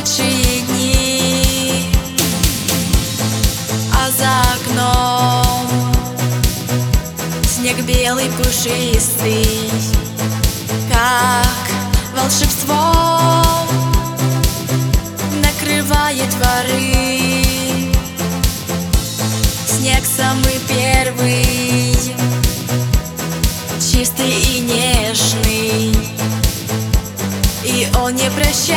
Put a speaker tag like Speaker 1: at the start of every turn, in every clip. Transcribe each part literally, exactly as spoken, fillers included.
Speaker 1: прошедшие дни, а за окном снег белый пушистый, как волшебство накрывает дворы. Снег самый первый, чистый и нежный, и он не прощает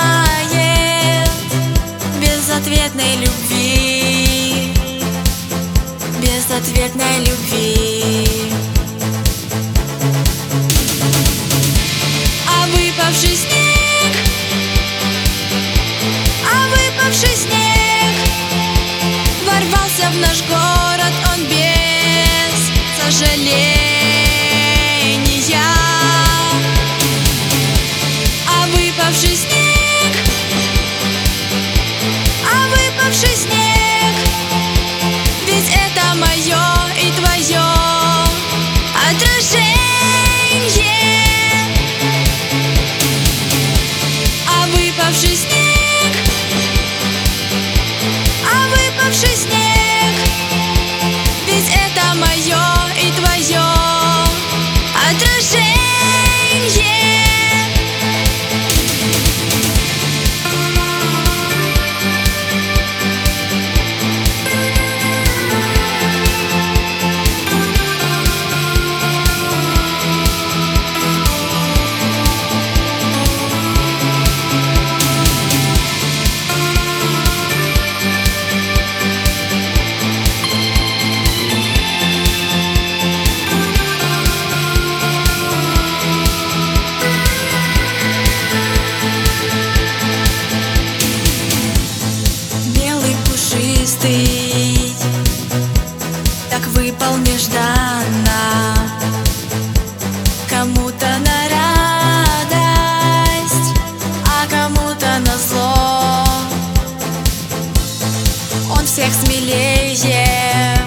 Speaker 1: безответной любви, безответной любви. А выпавший снег, а выпавший снег ворвался в наш город, он без сожаления. А выпавший снег, а выпавший снег, ведь это мое и твое отражение. А выпавший снег, а выпавший снег, ведь это мое и твое отражение. Так выпал нежданно кому-то на радость, а кому-то на зло. Он всех смелее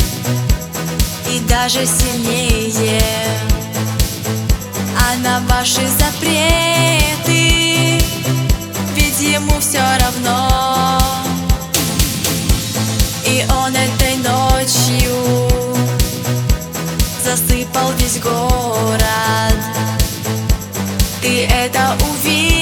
Speaker 1: и даже сильнее, а на ваши запреты ведь ему все равно. И он этой ночью засыпал весь город. Ты это увидел?